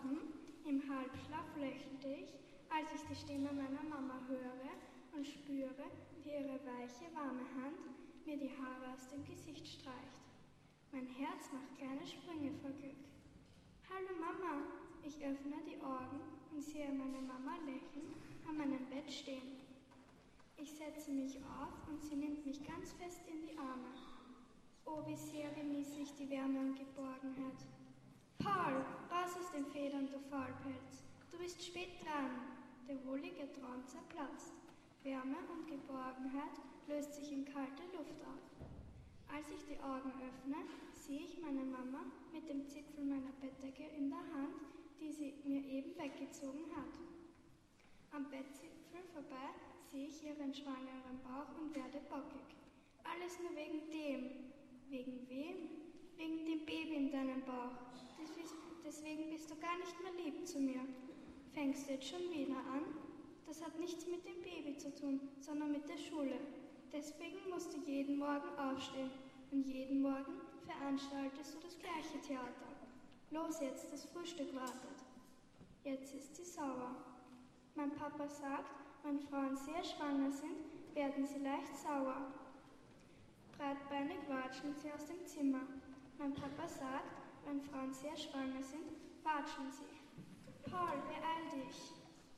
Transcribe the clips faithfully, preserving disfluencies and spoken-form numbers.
Morgen, im Halbschlaf lächelte ich, als ich die Stimme meiner Mama höre und spüre, wie ihre weiche, warme Hand mir die Haare aus dem Gesicht streicht. Mein Herz macht kleine Sprünge vor Glück. Hallo Mama, ich öffne die Augen und sehe meine Mama lächelnd an meinem Bett stehen. Ich setze mich auf und sie nimmt mich ganz fest in die Arme. Oh, wie sehr genieße ich die Wärme und Geborgenheit. Paul, raus aus den Federn, du Faulpelz. Du bist spät dran. Der wohlige Traum zerplatzt. Wärme und Geborgenheit löst sich in kalte Luft auf. Als ich die Augen öffne, sehe ich meine Mama mit dem Zipfel meiner Bettdecke in der Hand, die sie mir eben weggezogen hat. Am Bettzipfel vorbei sehe ich ihren schwangeren Bauch und werde bockig. Alles nur wegen dem. Wegen wem? Wegen dem Baby in deinem Bauch. Deswegen bist du gar nicht mehr lieb zu mir. Fängst du jetzt schon wieder an? Das hat nichts mit dem Baby zu tun, sondern mit der Schule. Deswegen musst du jeden Morgen aufstehen und jeden Morgen veranstaltest du das gleiche Theater. Los jetzt, das Frühstück wartet. Jetzt ist sie sauer. Mein Papa sagt, wenn Frauen sehr schwanger sind, werden sie leicht sauer. Breitbeinig watscheln sie aus dem Zimmer. Mein Papa sagt, wenn Frauen sehr schwanger sind, watscheln sie. Paul, beeil dich.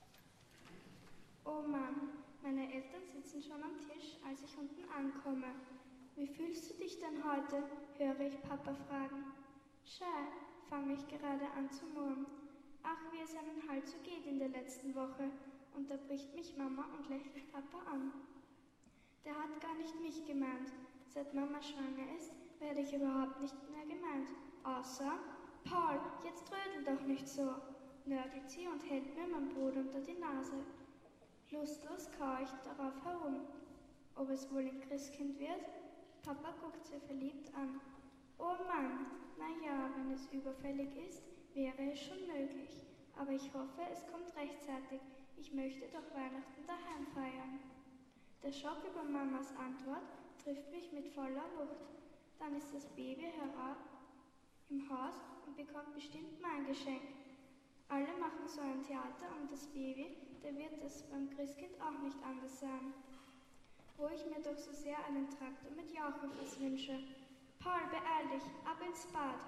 Oh Mann, meine Eltern sitzen schon am Tisch, als ich unten ankomme. Wie fühlst du dich denn heute? Höre ich Papa fragen. Schei, fange ich gerade an zu murren. Ach, wie es einem halt so geht in der letzten Woche, unterbricht mich Mama und lächelt Papa an. Der hat gar nicht mich gemeint. Seit Mama schwanger ist, werde ich überhaupt nicht mehr gemeint. Außer, Paul, jetzt trödel doch nicht so, nörgelt sie und hält mir mein Brot unter die Nase. Lustlos kaue ich darauf herum. Ob es wohl ein Christkind wird? Papa guckt sie verliebt an. Oh Mann, na ja, wenn es überfällig ist, wäre es schon möglich. Aber ich hoffe, es kommt rechtzeitig. Ich möchte doch Weihnachten daheim feiern. Der Schock über Mamas Antwort trifft mich mit voller Wucht. Dann ist das Baby hera- im Haus und bekommt bestimmt mein Geschenk. Alle machen so ein Theater um das Baby, da wird es beim Christkind auch nicht anders sein. Wo ich mir doch so sehr einen Traktor mit Jauchhöfers wünsche. Paul, beeil dich, ab ins Bad.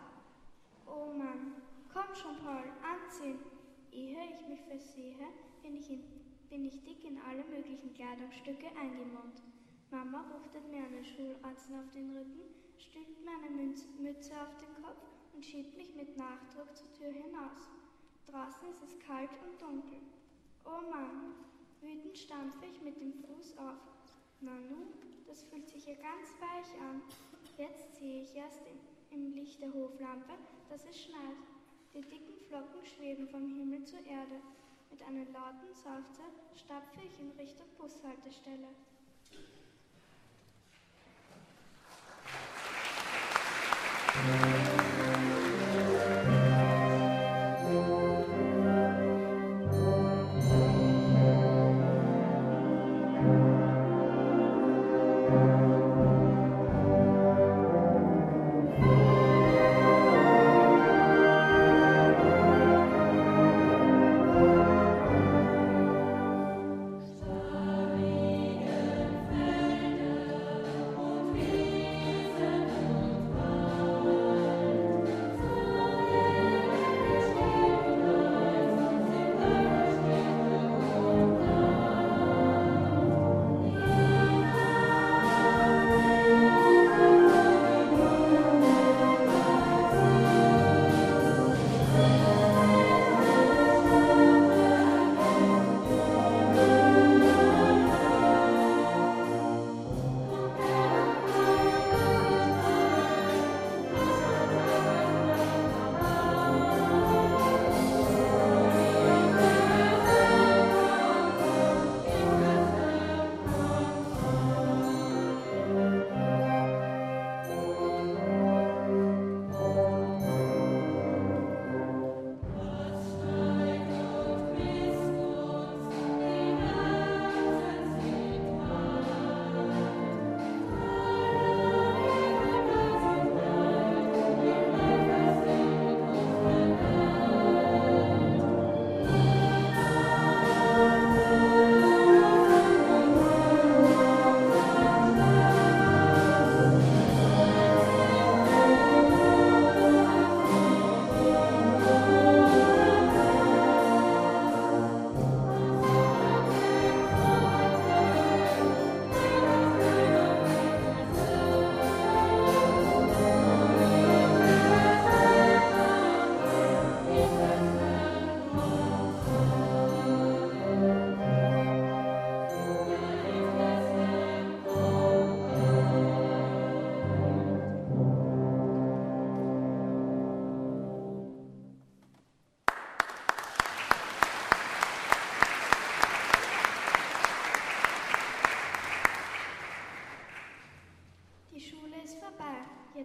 Oh Mann, komm schon Paul, anziehen. Ehe ich mich versehe, bin ich, in, bin ich dick in alle möglichen Kleidungsstücke eingemummt. Mama ruftet mir einen Schularzt auf den Rücken, stülpt mir eine Münz, Mütze auf den Kopf und schiebt mich mit Nachdruck zur Tür hinaus. Draußen ist es kalt und dunkel. Oh Mann, wütend stampfe ich mit dem Fuß auf. Nanu, das fühlt sich ja ganz weich an. Jetzt sehe ich erst in, im Licht der Hoflampe, dass es schneit. Die dicken Flocken schweben vom Himmel zur Erde. Mit einem lauten Seufzer stapfe ich in Richtung Bushaltestelle. Starigen Feld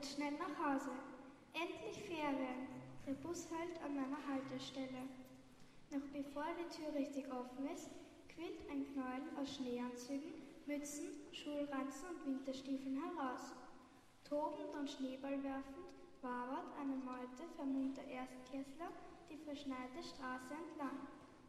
jetzt schnell nach Hause. Endlich Ferien. Der Bus hält an meiner Haltestelle. Noch bevor die Tür richtig offen ist, quillt ein Knäuel aus Schneeanzügen, Mützen, Schulranzen und Winterstiefeln heraus. Tobend und Schneeball werfend wabert eine Meute vermummter Erstklässler die verschneite Straße entlang.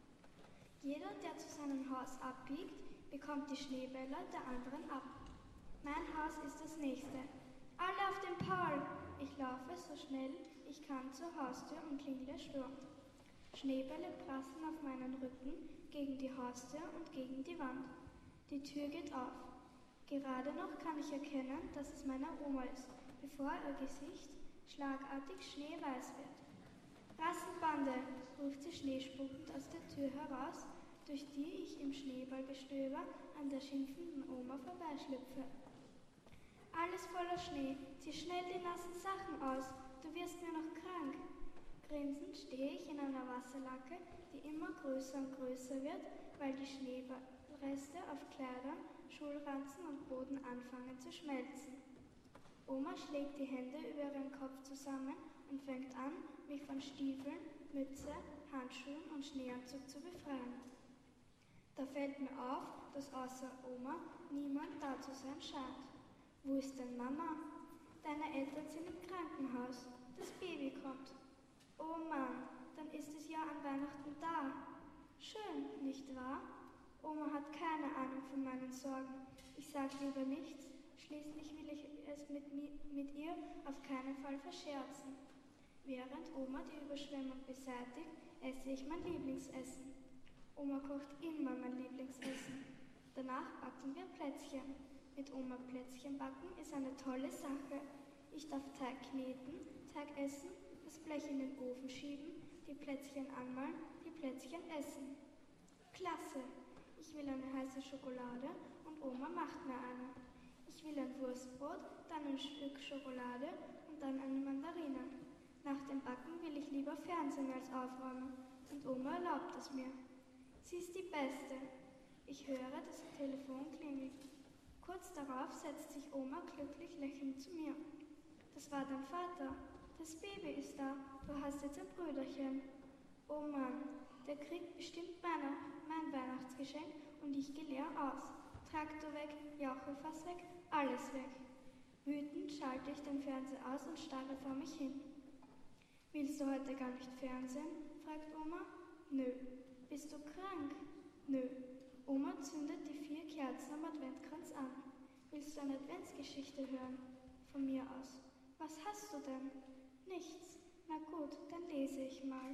Jeder, der zu seinem Haus abbiegt, bekommt die Schneebälle der anderen ab. Mein Haus ist das nächste. Alle auf den Paul! Ich laufe so schnell ich kann zur Haustür und klingle Sturm. Schneebälle prasseln auf meinen Rücken gegen die Haustür und gegen die Wand. Die Tür geht auf. Gerade noch kann ich erkennen, dass es meine Oma ist, bevor ihr Gesicht schlagartig schneeweiß wird. Rassenbande, ruft sie schneespuckend aus der Tür heraus, durch die ich im Schneeballgestöber an der schimpfenden Oma vorbeischlüpfe. Alles voller Schnee, zieh schnell die nassen Sachen aus, du wirst mir noch krank. Grinsend stehe ich in einer Wasserlacke, die immer größer und größer wird, weil die Schneereste auf Kleidern, Schulranzen und Boden anfangen zu schmelzen. Oma schlägt die Hände über ihren Kopf zusammen und fängt an, mich von Stiefeln, Mütze, Handschuhen und Schneeanzug zu befreien. Da fällt mir auf, dass außer Oma niemand da zu sein scheint. Wo ist denn Mama? Deine Eltern sind im Krankenhaus. Das Baby kommt. Oh Mann, dann ist es ja an Weihnachten da. Schön, nicht wahr? Oma hat keine Ahnung von meinen Sorgen. Ich sage lieber nichts, schließlich will ich es mit, mit ihr auf keinen Fall verscherzen. Während Oma die Überschwemmung beseitigt, esse ich mein Lieblingsessen. Oma kocht immer mein Lieblingsessen. Danach backen wir Plätzchen. Mit Oma Plätzchen backen ist eine tolle Sache. Ich darf Teig kneten, Teig essen, das Blech in den Ofen schieben, die Plätzchen anmalen, die Plätzchen essen. Klasse! Ich will eine heiße Schokolade und Oma macht mir eine. Ich will ein Wurstbrot, dann ein Stück Schokolade und dann eine Mandarine. Nach dem Backen will ich lieber Fernsehen als aufräumen und Oma erlaubt es mir. Sie ist die Beste. Ich höre, das Telefon klingelt. Kurz darauf setzt sich Oma glücklich lächelnd zu mir. Das war dein Vater. Das Baby ist da. Du hast jetzt ein Brüderchen. Oh Mann, der kriegt bestimmt meine, mein Weihnachtsgeschenk und ich gehe leer aus. Traktor weg, Jauchefass weg, alles weg. Wütend schalte ich den Fernseher aus und starre vor mich hin. Willst du heute gar nicht Fernsehen? Fragt Oma. Nö. Bist du krank? Nö. Oma zündet die vier Kerzen am Adventkranz an. Willst du eine Adventsgeschichte hören? Von mir aus. Was hast du denn? Nichts. Na gut, dann lese ich mal.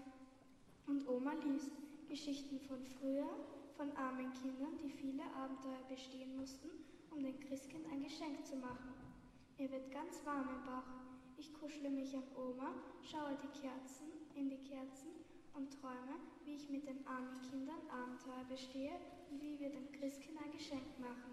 Und Oma liest Geschichten von früher, von armen Kindern, die viele Abenteuer bestehen mussten, um dem Christkind ein Geschenk zu machen. Mir wird ganz warm im Bauch. Ich kuschle mich an Oma, schaue die Kerzen in die Kerzen und träume, wie ich mit den armen Kindern Abenteuer bestehe und wie wir dem Christkind ein Geschenk machen.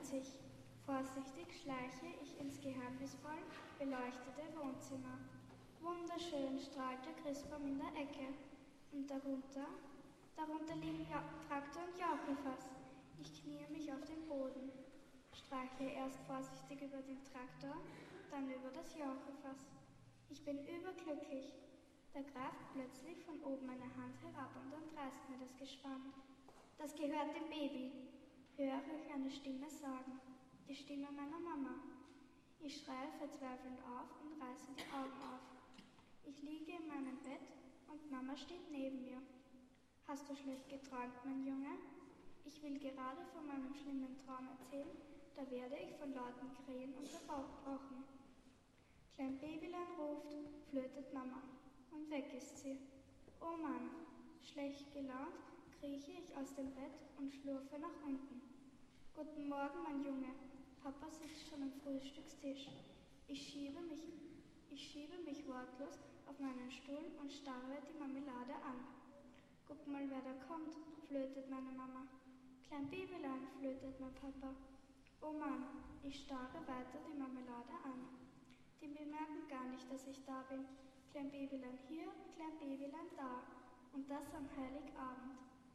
sich. Vorsichtig schleiche ich ins geheimnisvoll beleuchtete Wohnzimmer. Wunderschön strahlt der Christbaum in der Ecke. Und darunter, darunter liegen ja Traktor und Jauchefass. Ich kniee mich auf den Boden, streichle erst vorsichtig über den Traktor, dann über das Jauchefass. Ich bin überglücklich. Da greift plötzlich von oben eine Hand herab und entreißt mir das Gespann. Das gehört dem Baby, höre ich eine Stimme sagen. Die Stimme meiner Mama. Ich schreie verzweifelnd auf und reiße die Augen auf. Ich liege in meinem Bett und Mama steht neben mir. Hast du schlecht geträumt, mein Junge? Ich will gerade von meinem schlimmen Traum erzählen, da werde ich von lauten Krähen unterbrochen. Klein Babylein ruft, flötet Mama. Und weg ist sie. Oh Mann, schlecht gelaunt krieche ich aus dem Bett und schlurfe nach unten. Guten Morgen, mein Junge. Papa sitzt schon am Frühstückstisch. Ich schiebe mich, ich schiebe mich wortlos auf meinen Stuhl und starre die Marmelade an. Guck mal, wer da kommt, flötet meine Mama. Klein Babylein, flötet mein Papa. Oh Mann, ich starre weiter die Marmelade an. Die bemerken gar nicht, dass ich da bin. Klein Babylein hier, klein Babylein da. Und das am Heiligabend.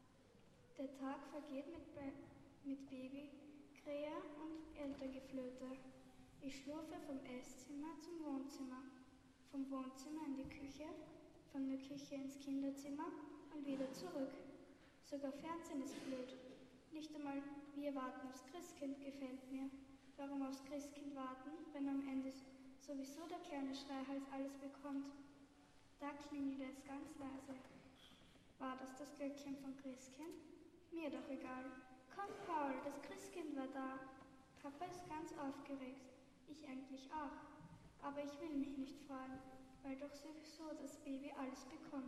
Der Tag vergeht mit, Be- mit Babykrähe und Elterngeflöte. Ich schlurfe vom Esszimmer zum Wohnzimmer, vom Wohnzimmer in die Küche, von der Küche ins Kinderzimmer und wieder zurück. Sogar Fernsehen ist blöd. Nicht einmal wir warten aufs Christkind gefällt mir. Warum aufs Christkind warten, wenn am Ende sowieso der kleine Schreihals alles bekommt? Da klingelte es ganz leise. War das das Glöckchen von Christkind? Mir doch egal. Komm, Paul, das Christkind war da. Papa ist ganz aufgeregt. Ich eigentlich auch. Aber ich will mich nicht freuen, weil doch sowieso das Baby alles bekommt.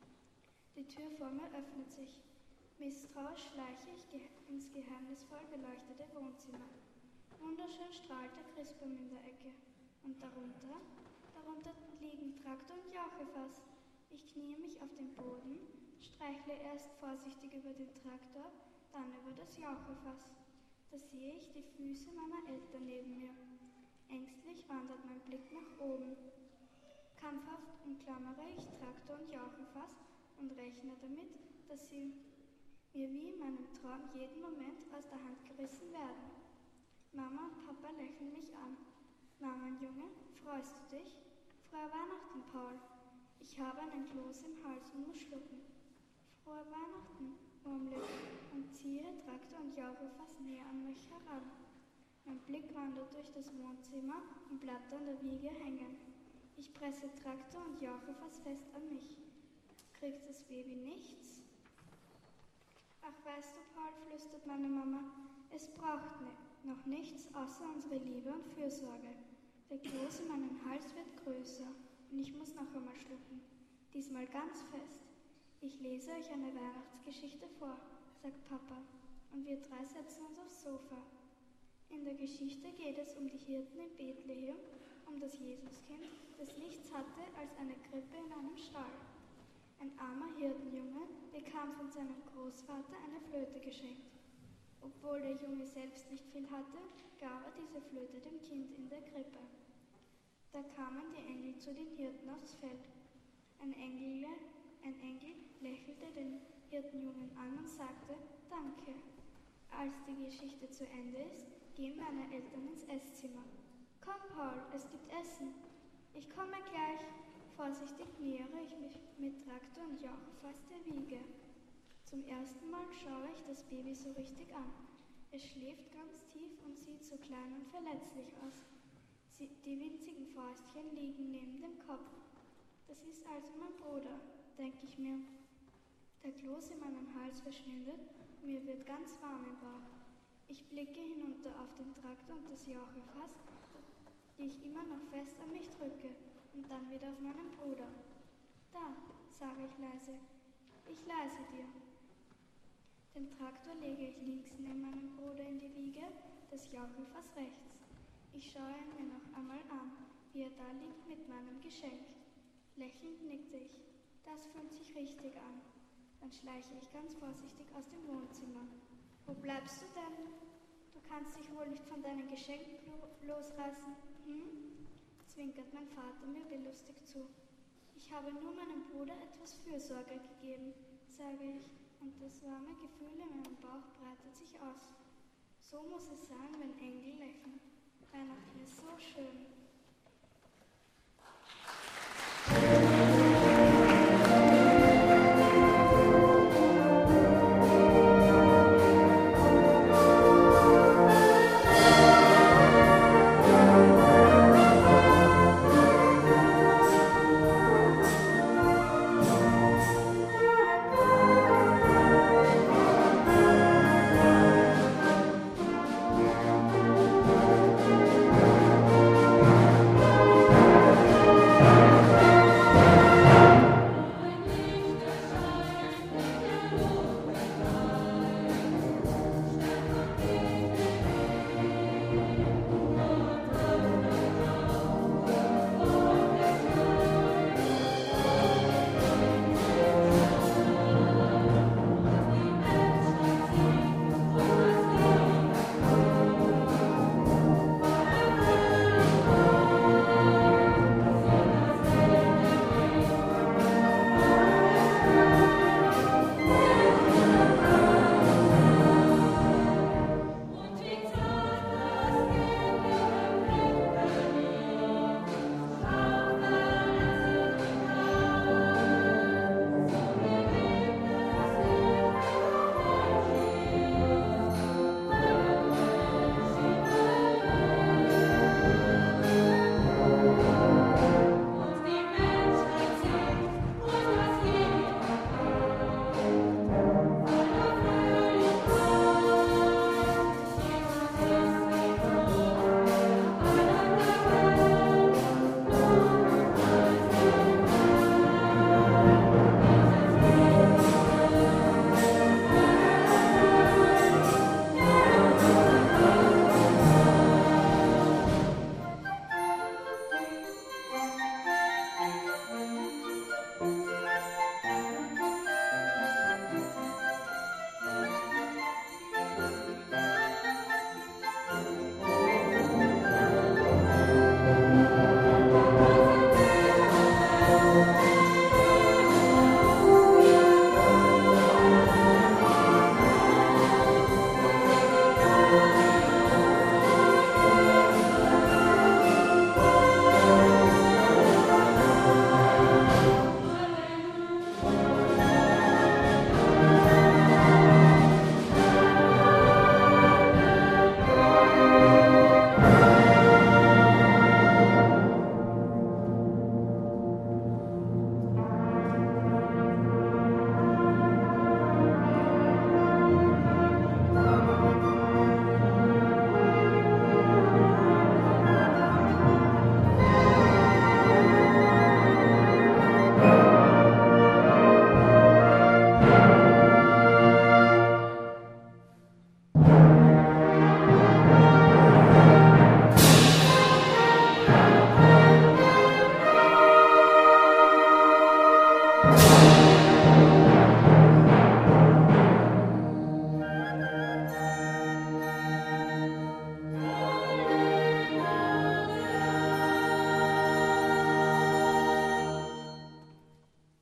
Die Tür vor mir öffnet sich. Misstrauisch schleiche ich ge- ins geheimnisvoll beleuchtete Wohnzimmer. Wunderschön strahlt der Christbaum in der Ecke. Und darunter, darunter liegen Traktor und Jauchefass. Ich kniee mich auf den Boden, streichle erst vorsichtig über den Traktor, dann über das Jauchefass. Da sehe ich die Füße meiner Eltern neben mir. Ängstlich wandert mein Blick nach oben. Krampfhaft umklammere ich Traktor und Jauchefass und rechne damit, dass sie mir wie in meinem Traum jeden Moment aus der Hand gerissen werden. Mama und Papa lächeln mich an. Na, mein Junge, freust du dich? Frohe Weihnachten, Paul. Ich habe einen Kloß im Hals und muss schlucken. Frohe Weihnachten, murmle ich und ziehe Traktor und Jauchefass näher an mich heran. Mein Blick wandert durch das Wohnzimmer und bleibt an der Wiege hängen. Ich presse Traktor und Jauchefass fest an mich. Kriegt das Baby nichts? Ach, weißt du, Paul, flüstert meine Mama, es braucht ne- noch nichts außer unsere Liebe und Fürsorge. Der Kloß in meinem Hals wird größer und ich muss noch einmal schlucken. Diesmal ganz fest. Ich lese euch eine Weihnachtsgeschichte vor, sagt Papa, und wir drei setzen uns aufs Sofa. In der Geschichte geht es um die Hirten in Bethlehem, um das Jesuskind, das nichts hatte als eine Krippe in einem Stall. Ein armer Hirtenjunge bekam von seinem Großvater eine Flöte geschenkt. Obwohl der Junge selbst nicht viel hatte, gab er diese Flöte dem Kind in der Krippe. Da kamen die Engel zu den Hirten aufs Feld. Ein Engel, ein Engel lächelte den Hirtenjungen an und sagte, Danke. Als die Geschichte zu Ende ist, gehen meine Eltern ins Esszimmer. Komm, Paul, es gibt Essen. Ich komme gleich. Vorsichtig nähere ich mich mit Traktor und Jauchefass der Wiege. Zum ersten Mal schaue ich das Baby so richtig an. Es schläft ganz tief und sieht so klein und verletzlich aus. Sie, die winzigen Fäustchen liegen neben dem Kopf. Das ist also mein Bruder, denke ich mir. Der Kloß in meinem Hals verschwindet und mir wird ganz warm im Bauch. Ich blicke hinunter auf den Traktor und das Jauchefass, die ich immer noch fest an mich drücke. Und dann wieder auf meinen Bruder. Da, sage ich leise, ich leise dir. Den Traktor lege ich links neben meinem Bruder in die Wiege, das Jauchefass rechts. Ich schaue ihn mir noch einmal an, wie er da liegt mit meinem Geschenk. Lächelnd nickte ich. Das fühlt sich richtig an. Dann schleiche ich ganz vorsichtig aus dem Wohnzimmer. Wo bleibst du denn? Du kannst dich wohl nicht von deinen Geschenken losreißen, hm? Zwinkert mein Vater mir belustigt zu. Ich habe nur meinem Bruder etwas Fürsorge gegeben, sage ich, und das warme Gefühl in meinem Bauch breitet sich aus. So muss es sein, wenn Engel